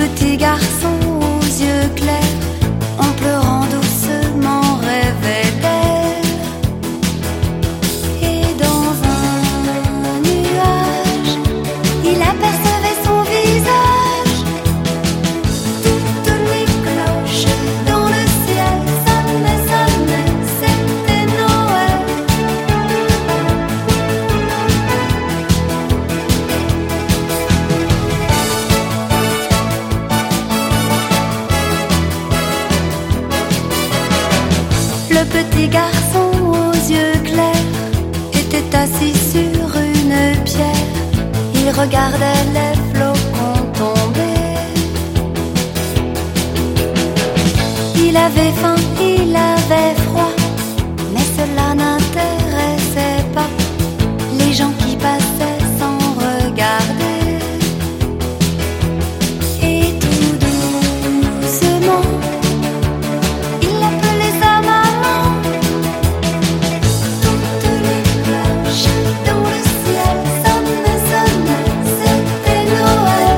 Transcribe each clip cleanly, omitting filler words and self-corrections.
petit garçon aux yeux clairs, en pleurant doucement rêvait d'elle. Et dans un nuage, il apercevait son visage. Toutes les cloches dans le ciel sonnaient, sonnaient, c'était Noël. Le petit garçon aux yeux clairs était assis sur une pierre. Il regardait les flocons tomber. Il avait faim, il avait froid, mais cela n'intéressait pas les gens qui passaient sans regarder. Et tout doucement, il appelait sa maman. Toutes les cloches dans le ciel sonnaient, sonnaient, c'était Noël.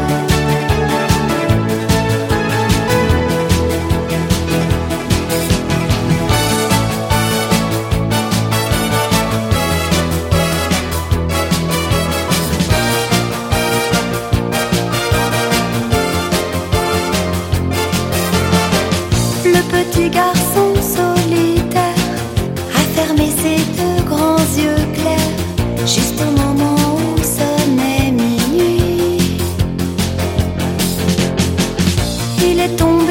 Le petit garçon solitaire a fermé ses deux grands yeux clairs juste au moment où sonnait minuit. Il est tombé